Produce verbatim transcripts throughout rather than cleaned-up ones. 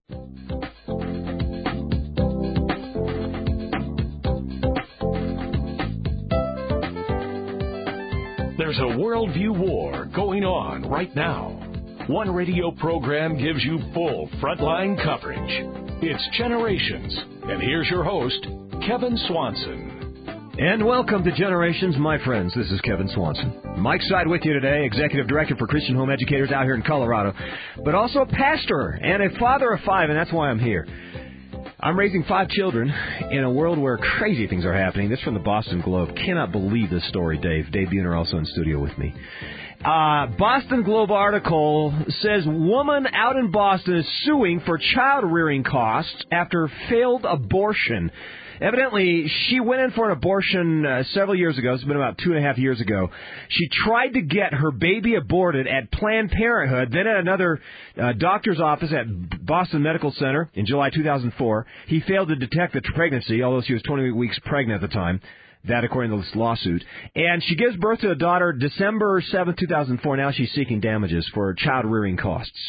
There's a worldview war going on right now. One radio program gives you full frontline coverage. It's Generations. And here's your host, Kevin Swanson. And welcome to Generations, my friends. This is Kevin Swanson. Mike Side with you today, Executive Director for Christian Home Educators out here in Colorado, but also a pastor and a father of five, and that's why I'm here. I'm raising five children in a world where crazy things are happening. This is from the Boston Globe. Cannot believe this story, Dave. Dave Buhner also in studio with me. Uh, Boston Globe article says woman out in Boston is suing for child-rearing costs after failed abortion. Evidently, she went in for an abortion uh, several years ago. It's been about two and a half years ago. She tried to get her baby aborted at Planned Parenthood, then at another uh, doctor's office at Boston Medical Center in July two thousand four. He failed to detect the pregnancy, although she was twenty weeks pregnant at the time. That, according to this lawsuit. And she gives birth to a daughter December seventh, two thousand four. Now she's seeking damages for child-rearing costs.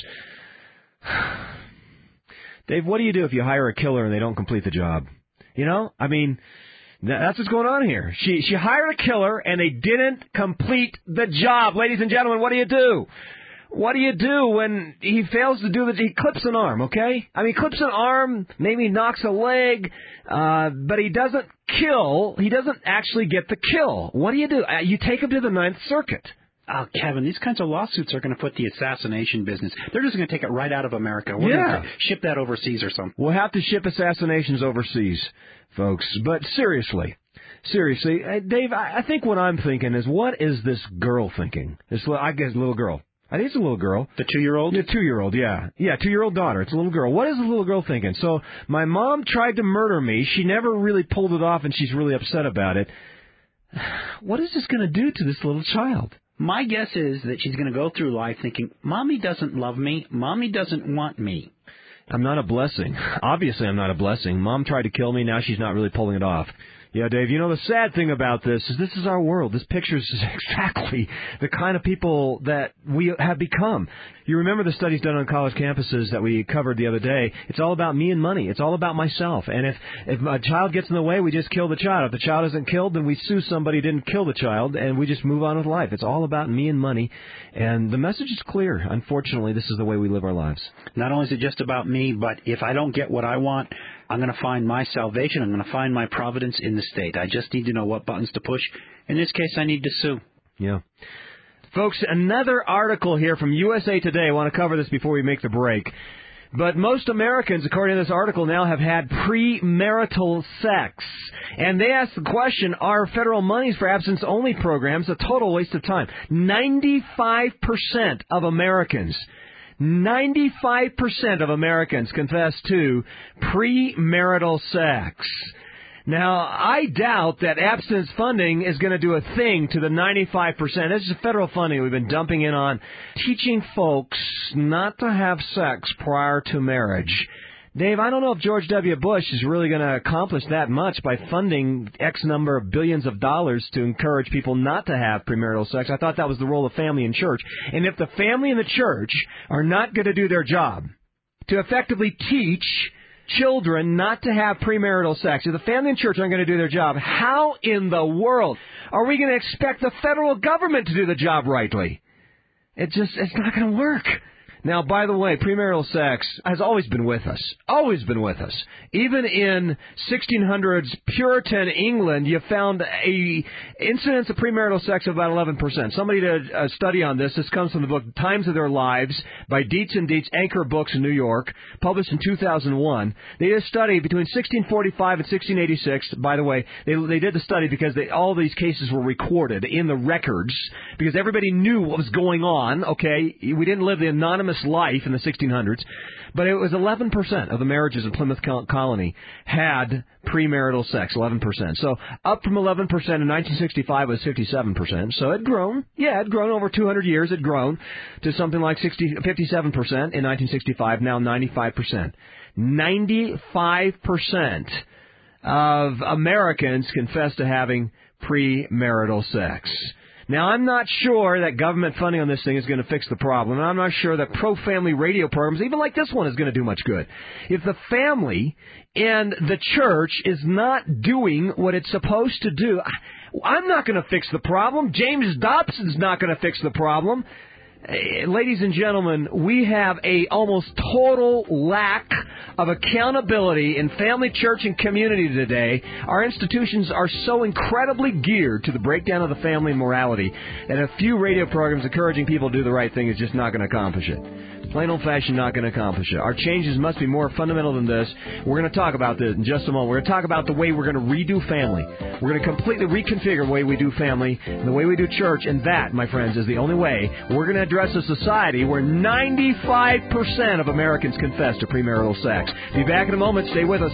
Dave, what do you do if you hire a killer and they don't complete the job? You know, I mean, that's what's going on here. She she hired a killer, and they didn't complete the job. Ladies and gentlemen, what do you do? What do you do when he fails to do this? He clips an arm, okay? I mean, clips an arm, maybe knocks a leg, uh, but he doesn't kill. He doesn't actually get the kill. What do you do? Uh, you take him to the Ninth Circuit. Oh, Kevin, these kinds of lawsuits are going to put the assassination business. They're just going to take it right out of America. We're yeah. going to ship that overseas or something. We'll have to ship assassinations overseas, folks. But seriously, seriously, uh, Dave, I, I think what I'm thinking is, what is this girl thinking? This, I guess, little girl. I think it's a little girl. The two-year-old? The two-year-old, yeah. Yeah, two-year-old daughter. It's a little girl. What is the little girl thinking? So my mom tried to murder me. She never really pulled it off, and she's really upset about it. What is this going to do to this little child? My guess is that she's going to go through life thinking, Mommy doesn't love me. Mommy doesn't want me. I'm not a blessing. Obviously, I'm not a blessing. Mom tried to kill me. Now she's not really pulling it off. Yeah, Dave, you know, the sad thing about this is this is our world. This picture is exactly the kind of people that we have become. You remember the studies done on college campuses that we covered the other day. It's all about me and money. It's all about myself. And if, if a child gets in the way, we just kill the child. If the child isn't killed, then we sue somebody who didn't kill the child, and we just move on with life. It's all about me and money. And the message is clear. Unfortunately, this is the way we live our lives. Not only is it just about me, but if I don't get what I want, I'm going to find my salvation. I'm going to find my providence in the state. I just need to know what buttons to push. In this case, I need to sue. Yeah. Folks, another article here from U S A Today. I want to cover this before we make the break. But most Americans, according to this article, now have had premarital sex. And they ask the question, are federal monies for abstinence-only programs a total waste of time? ninety-five percent of Americans... ninety-five percent of Americans confess to premarital sex. Now, I doubt that abstinence funding is going to do a thing to the ninety-five percent. This is federal funding we've been dumping in on teaching folks not to have sex prior to marriage. Dave, I don't know if George W. Bush is really going to accomplish that much by funding X number of billions of dollars to encourage people not to have premarital sex. I thought that was the role of family and church. And if the family and the church are not going to do their job to effectively teach children not to have premarital sex, if the family and church aren't going to do their job, how in the world are we going to expect the federal government to do the job rightly? It just, it's not going to work. Now, by the way, premarital sex has always been with us, always been with us. Even in sixteen hundreds Puritan England, you found a incidence of premarital sex of about eleven percent. Somebody did a study on this. This comes from the book Times of Their Lives by Dietz and Dietz, Anchor Books in New York, published in two thousand one. They did a study between sixteen forty-five and sixteen eighty-six. By the way, they they did the study because they, all these cases were recorded in the records because everybody knew what was going on, okay? We didn't live the anonymous life in the sixteen hundreds, but it was eleven percent of the marriages in Plymouth Colony had premarital sex, eleven percent. So up from eleven percent in nineteen sixty-five was fifty-seven percent. So it had grown. Yeah, it had grown over two hundred years. It had grown to something like sixty, fifty-seven percent in nineteen sixty-five, now ninety-five percent. ninety-five percent of Americans confess to having premarital sex. Now, I'm not sure that government funding on this thing is going to fix the problem, and I'm not sure that pro-family radio programs, even like this one, is going to do much good. If the family and the church is not doing what it's supposed to do, I'm not going to fix the problem. James Dobson's not going to fix the problem. Ladies and gentlemen, we have a almost total lack of accountability in family, church, and community today. Our institutions are so incredibly geared to the breakdown of the family and morality that a few radio programs encouraging people to do the right thing is just not going to accomplish it. Plain old-fashioned not going to accomplish it. Our changes must be more fundamental than this. We're going to talk about this in just a moment. We're going to talk about the way we're going to redo family. We're going to completely reconfigure the way we do family and the way we do church, and that, my friends, is the only way we're going to address a society where ninety-five percent of Americans confess to premarital sex. Be back in a moment. Stay with us.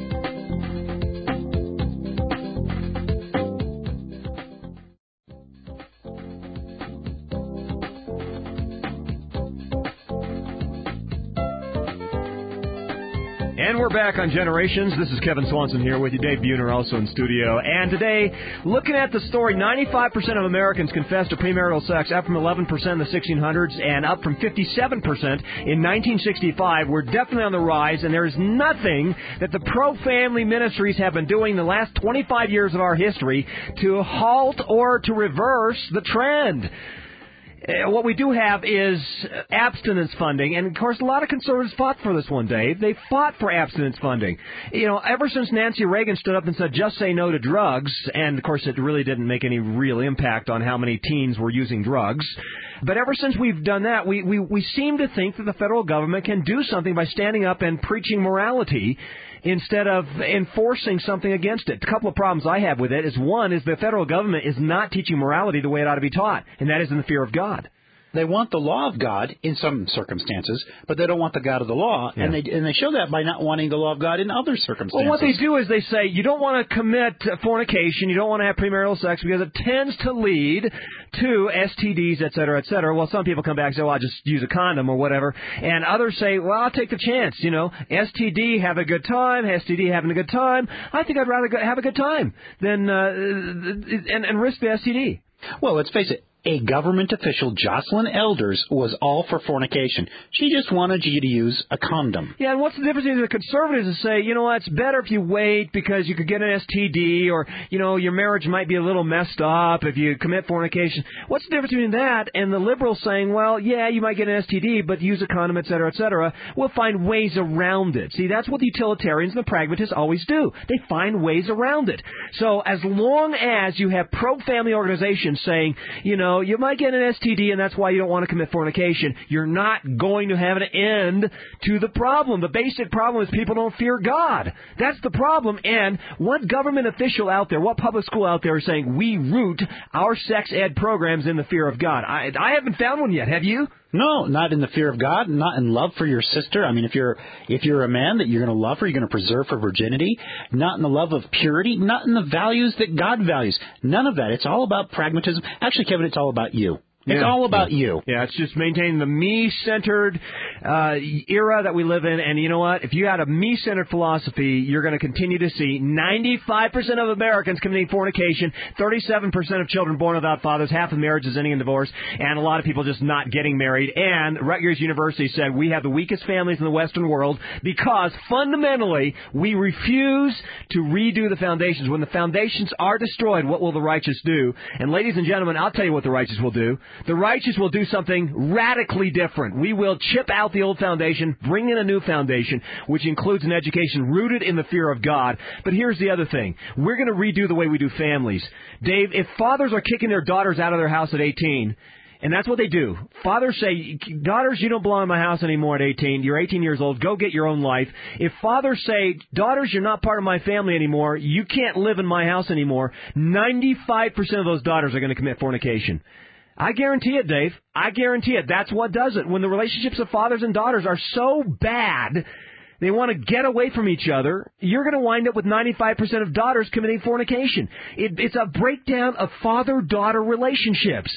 And we're back on Generations. This is Kevin Swanson here with you. Dave Buhner also in studio. And today, looking at the story, ninety-five percent of Americans confess to premarital sex, up from eleven percent in the sixteen hundreds and up from fifty-seven percent in nineteen sixty-five. We're definitely on the rise, and there's nothing that the pro-family ministries have been doing the last twenty-five years of our history to halt or to reverse the trend. What we do have is abstinence funding, and of course a lot of conservatives fought for this one day. They fought for abstinence funding. You know, ever since Nancy Reagan stood up and said, just say no to drugs, and of course it really didn't make any real impact on how many teens were using drugs. But ever since we've done that, we, we, we seem to think that the federal government can do something by standing up and preaching morality instead of enforcing something against it. A couple of problems I have with it is, one, is the federal government is not teaching morality the way it ought to be taught, and that is in the fear of God. They want the law of God in some circumstances, but they don't want the God of the law, yeah. and they and they show that by not wanting the law of God in other circumstances. Well, what they do is they say you don't want to commit fornication, you don't want to have premarital sex because it tends to lead to S T Ds, et cetera, et cetera. Well, some people come back and say, well, I'll just use a condom or whatever, and others say, well, I'll take the chance, you know, S T D, have a good time, S T D, having a good time. I think I'd rather have a good time than uh, and, and risk the S T D. Well, let's face it. A government official, Jocelyn Elders, was all for fornication. She just wanted you to use a condom. Yeah, and what's the difference between the conservatives that say, you know what, it's better if you wait because you could get an S T D, or, you know, your marriage might be a little messed up if you commit fornication. What's the difference between that and the liberals saying, well, yeah, you might get an S T D, but use a condom, et cetera, et cetera. We'll find ways around it. See, that's what the utilitarians and the pragmatists always do. They find ways around it. So as long as you have pro-family organizations saying, you know, you might get an S T D and that's why you don't want to commit fornication, you're not going to have an end to the problem. The basic problem is people don't fear God. That's the problem. And what government official out there, what public school out there is saying we root our sex ed programs in the fear of God? I, I haven't found one yet. Have you? No, not in the fear of God, not in love for your sister. I mean, if you're if you're a man that you're going to love her, you're going to preserve her virginity. Not in the love of purity, not in the values that God values. None of that. It's all about pragmatism. Actually, Kevin, it's all about you. It's yeah, all about yeah. you. Yeah, it's just maintaining the me-centered uh, era that we live in. And you know what? If you had a me-centered philosophy, you're going to continue to see ninety-five percent of Americans committing fornication, thirty-seven percent of children born without fathers, half of marriages ending in divorce, and a lot of people just not getting married. And Rutgers University said we have the weakest families in the Western world because fundamentally we refuse to redo the foundations. When the foundations are destroyed, what will the righteous do? And ladies and gentlemen, I'll tell you what the righteous will do. The righteous will do something radically different. We will chip out the old foundation, bring in a new foundation, which includes an education rooted in the fear of God. But here's the other thing. We're going to redo the way we do families. Dave, if fathers are kicking their daughters out of their house at eighteen, and that's what they do. Fathers say, daughters, you don't belong in my house anymore at eighteen. You're eighteen years old. Go get your own life. If fathers say, daughters, you're not part of my family anymore. You can't live in my house anymore. ninety-five percent of those daughters are going to commit fornication. I guarantee it, Dave. I guarantee it. That's what does it. When the relationships of fathers and daughters are so bad, they want to get away from each other, you're going to wind up with ninety-five percent of daughters committing fornication. It, it's a breakdown of father-daughter relationships.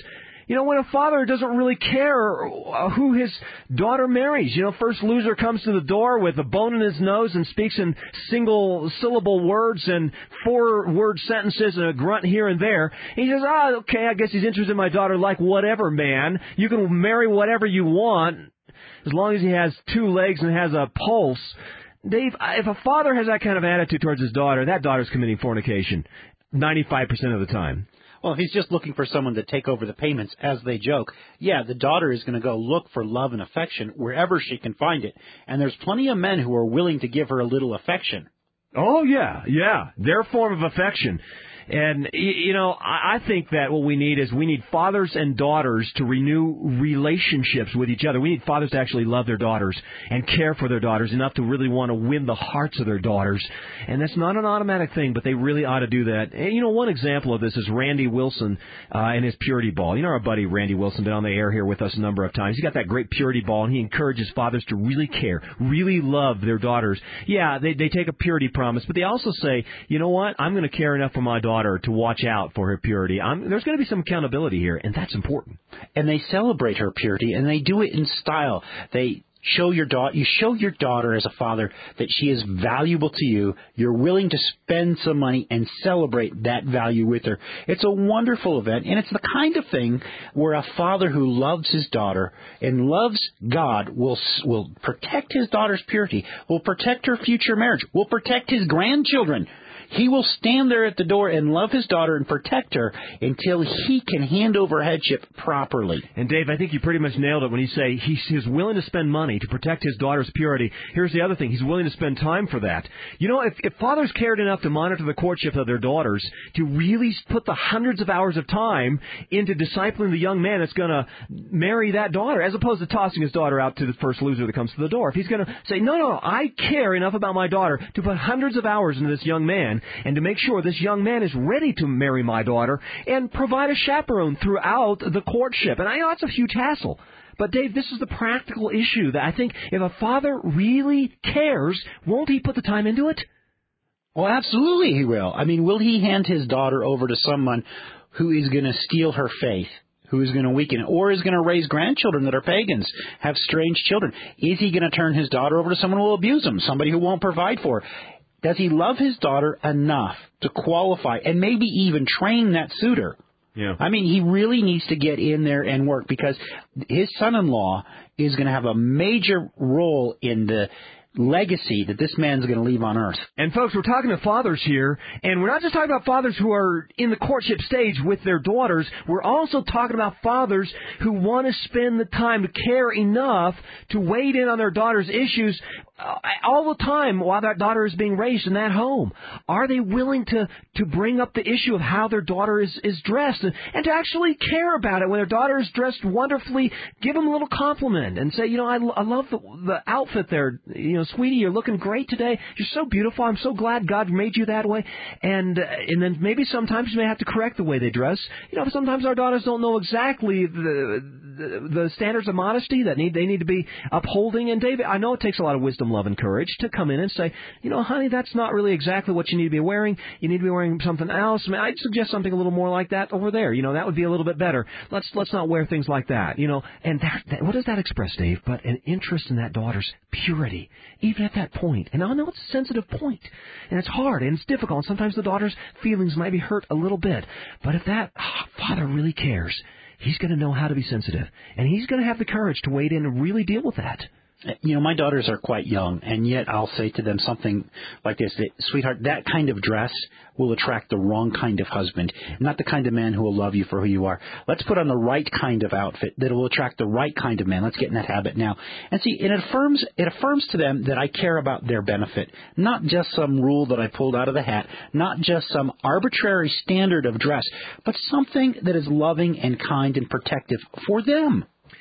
You know, when a father doesn't really care who his daughter marries. You know, first loser comes to the door with a bone in his nose and speaks in single-syllable words and four-word sentences and a grunt here and there. He says, ah, oh, okay, I guess he's interested in my daughter. Like whatever, man. You can marry whatever you want as long as he has two legs and has a pulse. Dave, if a father has that kind of attitude towards his daughter, that daughter's committing fornication ninety-five percent of the time. Well, if he's just looking for someone to take over the payments, as they joke, yeah, the daughter is going to go look for love and affection wherever she can find it. And there's plenty of men who are willing to give her a little affection. Oh, yeah, yeah, their form of affection. And, you know, I think that what we need is we need fathers and daughters to renew relationships with each other. We need fathers to actually love their daughters and care for their daughters enough to really want to win the hearts of their daughters. And that's not an automatic thing, but they really ought to do that. And, you know, one example of this is Randy Wilson uh, and his Purity Ball. You know, our buddy Randy Wilson been on the air here with us a number of times. He's got that great Purity Ball, and he encourages fathers to really care, really love their daughters. Yeah, they, they take a purity promise, but they also say, you know what, I'm going to care enough for my daughter to watch out for her purity. I'm, there's going to be some accountability here, and that's important. And they celebrate her purity, and they do it in style. They show your daughter, you show your daughter as a father that she is valuable to you. You're willing to spend some money and celebrate that value with her. It's a wonderful event, and it's the kind of thing where a father who loves his daughter and loves God will will protect his daughter's purity, will protect her future marriage, will protect his grandchildren. He will stand there at the door and love his daughter and protect her until he can hand over headship properly. And, Dave, I think you pretty much nailed it when you say he's, he's willing to spend money to protect his daughter's purity. Here's the other thing. He's willing to spend time for that. You know, if, if fathers cared enough to monitor the courtship of their daughters, to really put the hundreds of hours of time into discipling the young man that's going to marry that daughter, as opposed to tossing his daughter out to the first loser that comes to the door. If he's going to say, no, no, I care enough about my daughter to put hundreds of hours into this young man, and to make sure this young man is ready to marry my daughter and provide a chaperone throughout the courtship. And I know it's a huge hassle. But, Dave, this is the practical issue that I think if a father really cares, won't he put the time into it? Well, absolutely he will. I mean, will he hand his daughter over to someone who is going to steal her faith, who is going to weaken it, or is going to raise grandchildren that are pagans, have strange children? Is he going to turn his daughter over to someone who will abuse him, somebody who won't provide for her? Does he love his daughter enough to qualify and maybe even train that suitor? Yeah. I mean, he really needs to get in there and work, because his son-in-law is going to have a major role in the legacy that this man's going to leave on earth. And, folks, we're talking to fathers here, and we're not just talking about fathers who are in the courtship stage with their daughters. We're also talking about fathers who want to spend the time to care enough to wade in on their daughter's issues uh, all the time while that daughter is being raised in that home. Are they willing to, to bring up the issue of how their daughter is, is dressed and, and to actually care about it? When their daughter is dressed wonderfully, give them a little compliment and say, you know, I, I love the, the outfit there. You know, sweetie, you're looking great today. You're so beautiful. I'm so glad God made you that way. And uh, and then maybe sometimes you may have to correct the way they dress. You know, sometimes our daughters don't know exactly the the, the standards of modesty that need they need to be upholding. And David, I know it takes a lot of wisdom, love, and courage to come in and say, you know, honey, that's not really exactly what you need to be wearing. You need to be wearing something else. I mean, I'd suggest something a little more like that over there. You know, that would be a little bit better. Let's let's not wear things like that. You know, and that, that, what does that express, Dave? But an interest in that daughter's purity, even at that point. And I know it's a sensitive point, and it's hard, and it's difficult, and sometimes the daughter's feelings might be hurt a little bit. But if that oh, father really cares, he's going to know how to be sensitive, and he's going to have the courage to wade in and really deal with that. You know, my daughters are quite young, and yet I'll say to them something like this, that, sweetheart, that kind of dress will attract the wrong kind of husband, not the kind of man who will love you for who you are. Let's put on the right kind of outfit that will attract the right kind of man. Let's get in that habit now. And see, it affirms, it affirms to them that I care about their benefit, not just some rule that I pulled out of the hat, not just some arbitrary standard of dress, but something that is loving and kind and protective for them.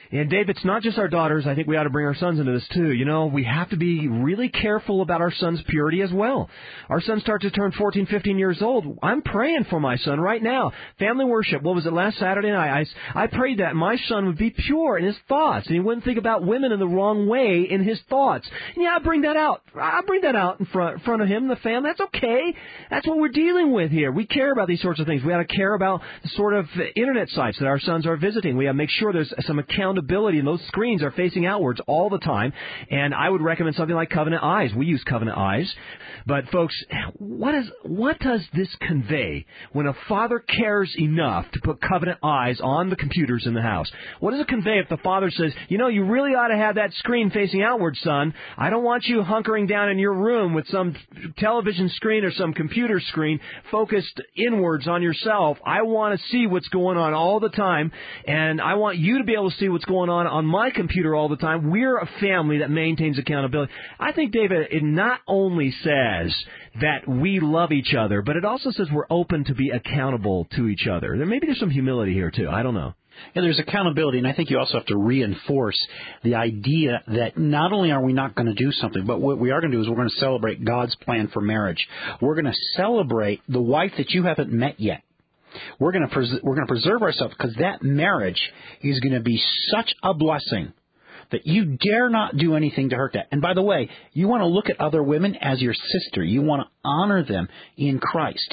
And, Dave, it's not just our daughters. I think we ought to bring our sons into this, too. You know, we have to be really careful about our son's purity as well. Our son starts to turn fourteen, fifteen years old. I'm praying for my son right now. Family worship, what was it, last Saturday night? I, I prayed that my son would be pure in his thoughts, and he wouldn't think about women in the wrong way in his thoughts. And, yeah, I bring that out. I bring that out in front, in front of him, the family. That's okay. That's what we're dealing with here. We care about these sorts of things. We ought to care about the sort of Internet sites that our sons are visiting. We ought to make sure there's some accountability. And those screens are facing outwards all the time. And I would recommend something like Covenant Eyes. We use Covenant Eyes. But, folks, what is what does this convey when a father cares enough to put Covenant Eyes on the computers in the house? What does it convey if the father says, you know, you really ought to have that screen facing outward, son. I don't want you hunkering down in your room with some television screen or some computer screen focused inwards on yourself. I want to see what's going on all the time, and I want you to be able to see what's going on on my computer all the time. We're a family that maintains accountability. I think, David, it not only says that we love each other, but it also says we're open to be accountable to each other. There maybe there's some humility here, too. I don't know. Yeah, there's accountability, and I think you also have to reinforce the idea that not only are we not going to do something, but what we are going to do is we're going to celebrate God's plan for marriage. We're going to celebrate the wife that you haven't met yet. We're going to pres- we're going to preserve ourselves because that marriage is going to be such a blessing that you dare not do anything to hurt that. And by the way, you want to look at other women as your sister. You want to honor them in Christ.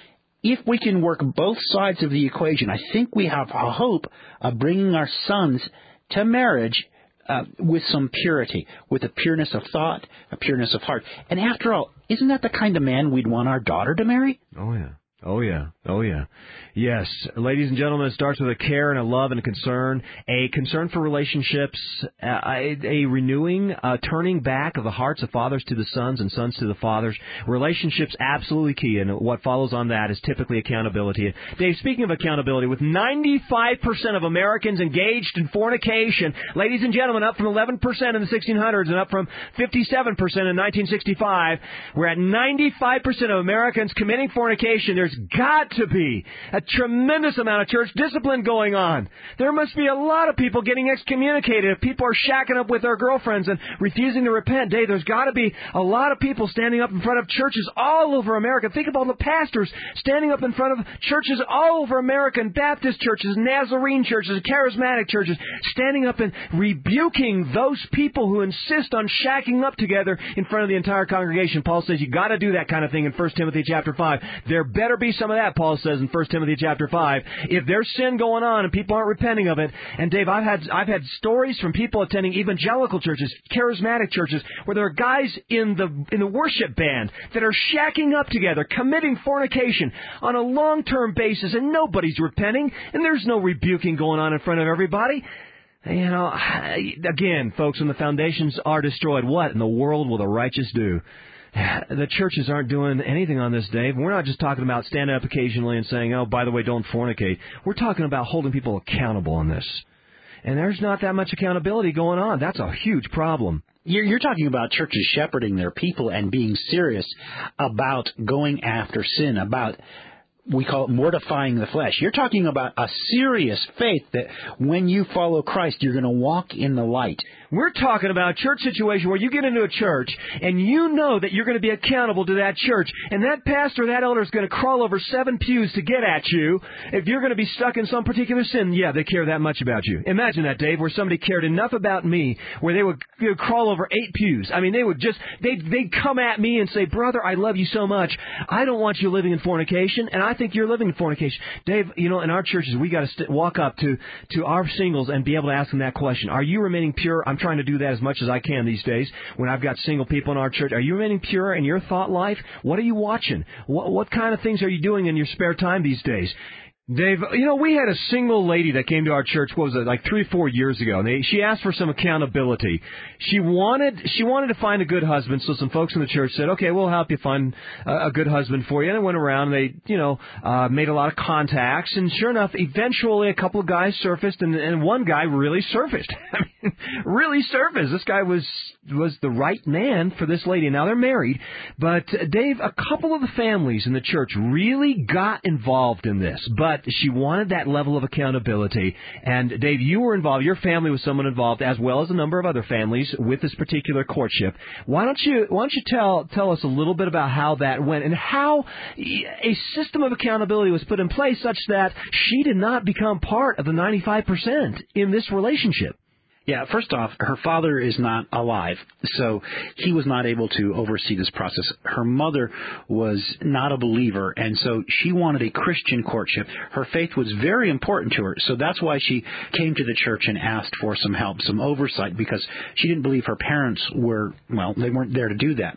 If we can work both sides of the equation, I think we have a hope of bringing our sons to marriage uh, with some purity, with a pureness of thought, a pureness of heart. And after all, isn't that the kind of man we'd want our daughter to marry? Oh, yeah. Oh, yeah. Oh, yeah. Yes. Ladies and gentlemen, it starts with a care and a love and a concern, a concern for relationships, a, a renewing, a turning back of the hearts of fathers to the sons and sons to the fathers. Relationships absolutely key, and what follows on that is typically accountability. Dave, speaking of accountability, with ninety-five percent of Americans engaged in fornication, ladies and gentlemen, up from eleven percent in the sixteen hundreds and up from fifty-seven percent in nineteen sixty-five, we're at ninety-five percent of Americans committing fornication. There's got to be a tremendous amount of church discipline going on. There must be a lot of people getting excommunicated if people are shacking up with their girlfriends and refusing to repent. Dave, there's got to be a lot of people standing up in front of churches all over America. Think about the pastors standing up in front of churches all over America, and Baptist churches, Nazarene churches, charismatic churches, standing up and rebuking those people who insist on shacking up together in front of the entire congregation. Paul says you got to do that kind of thing in First Timothy chapter five. There better be some of that, Paul says in First Timothy chapter five. If there's sin going on and people aren't repenting of it, and Dave, I've had I've had stories from people attending evangelical churches, charismatic churches, where there are guys in the in the worship band that are shacking up together, committing fornication on a long-term basis, and nobody's repenting, and there's no rebuking going on in front of everybody. You know, again, folks, when the foundations are destroyed, what in the world will the righteous do? The churches aren't doing anything on this, Dave. We're not just talking about standing up occasionally and saying, oh, by the way, don't fornicate. We're talking about holding people accountable on this. And there's not that much accountability going on. That's a huge problem. You're, you're talking about churches shepherding their people and being serious about going after sin, about, we call it mortifying the flesh. You're talking about a serious faith that when you follow Christ, you're going to walk in the light. We're talking about a church situation where you get into a church and you know that you're going to be accountable to that church, and that pastor or that elder is going to crawl over seven pews to get at you if you're going to be stuck in some particular sin. Yeah, they care that much about you. Imagine that, Dave, where somebody cared enough about me where they would, they would crawl over eight pews. I mean, they would just, they'd, they'd come at me and say, brother, I love you so much. I don't want you living in fornication, and I think you're living in fornication. Dave, you know, in our churches, we got to st- walk up to, to our singles and be able to ask them that question. Are you remaining pure? I'm trying to do that as much as I can these days when I've got single people in our church. Are you remaining pure in your thought life? What are you watching? What, what kind of things are you doing in your spare time these days? Dave, you know, we had a single lady that came to our church, what was it, like three or four years ago, and they, she asked for some accountability. She wanted she wanted to find a good husband, so some folks in the church said, okay, we'll help you find a, a good husband for you. And they went around, and they, you know, uh, made a lot of contacts, and sure enough, eventually a couple of guys surfaced, and, and one guy really surfaced. I mean, really surfaced. This guy was was the right man for this lady. Now, they're married, but, uh, Dave, a couple of the families in the church really got involved in this, but but she wanted that level of accountability. And, Dave, you were involved. Your family was someone involved, as well as a number of other families, with this particular courtship. Why don't you Why don't you tell tell us a little bit about how that went and how a system of accountability was put in place such that she did not become part of the ninety-five percent in this relationship? Yeah, first off, her father is not alive, so he was not able to oversee this process. Her mother was not a believer, and so she wanted a Christian courtship. Her faith was very important to her, so that's why she came to the church and asked for some help, some oversight, because she didn't believe her parents were, well, they weren't there to do that.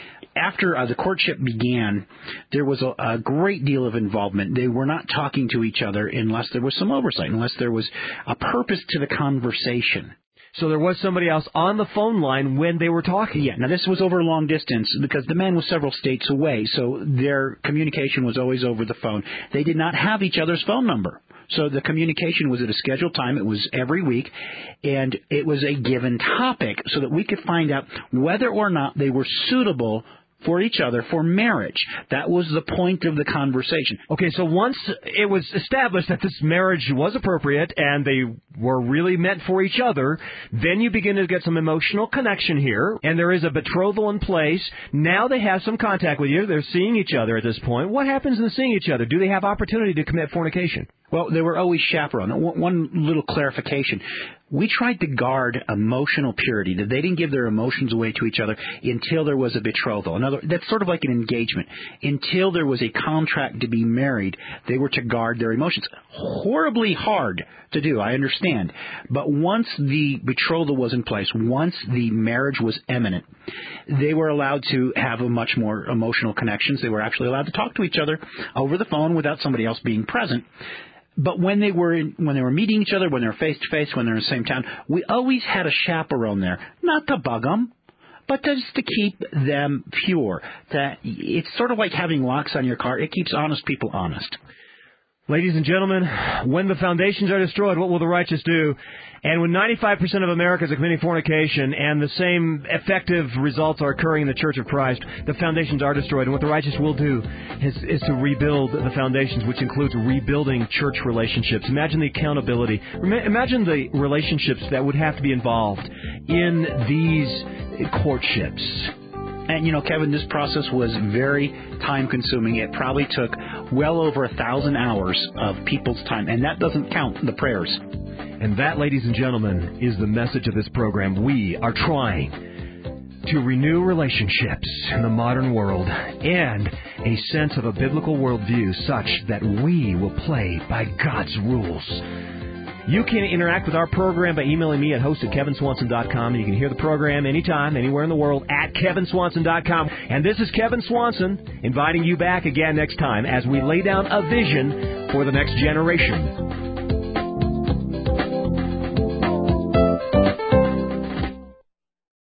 After uh, the courtship began, there was a, a great deal of involvement. They were not talking to each other unless there was some oversight, unless there was a purpose to the conversation. So there was somebody else on the phone line when they were talking. Yeah. Now, this was over long distance because the man was several states away, so their communication was always over the phone. They did not have each other's phone number. So the communication was at a scheduled time. It was every week, and it was a given topic so that we could find out whether or not they were suitable for each other for marriage. That was the point of the conversation. Okay, so once it was established that this marriage was appropriate and they were really meant for each other, then you begin to get some emotional connection here, and there is a betrothal in place. Now they have some contact with you. They're seeing each other at this point. What happens in seeing each other? Do they have opportunity to commit fornication? Well, they were always chaperoned. One little clarification. We tried to guard emotional purity, that they didn't give their emotions away to each other until there was a betrothal. In other, that's sort of like an engagement. Until there was a contract to be married, they were to guard their emotions. Horribly hard to do, I understand. But once the betrothal was in place, once the marriage was imminent, they were allowed to have a much more emotional connections. They were actually allowed to talk to each other over the phone without somebody else being present. But when they were in, when they were meeting each other, when they were face to face, when they were in the same town, we always had a chaperone there, not to bug them, but just to keep them pure. That it's sort of like having locks on your car. It keeps honest people honest. Ladies and gentlemen, when the foundations are destroyed, what will the righteous do? And when ninety-five percent of Americans are committing fornication and the same effective results are occurring in the Church of Christ, the foundations are destroyed. And what the righteous will do is, is to rebuild the foundations, which includes rebuilding church relationships. Imagine the accountability. Imagine the relationships that would have to be involved in these courtships. And, you know, Kevin, this process was very time-consuming. It probably took well over a thousand hours of people's time, and that doesn't count the prayers. And that, ladies and gentlemen, is the message of this program. We are trying to renew relationships in the modern world and a sense of a biblical worldview such that we will play by God's rules. You can interact with our program by emailing me at host at kevin swanson dot com. You can hear the program anytime, anywhere in the world at kevin swanson dot com. And this is Kevin Swanson inviting you back again next time as we lay down a vision for the next generation.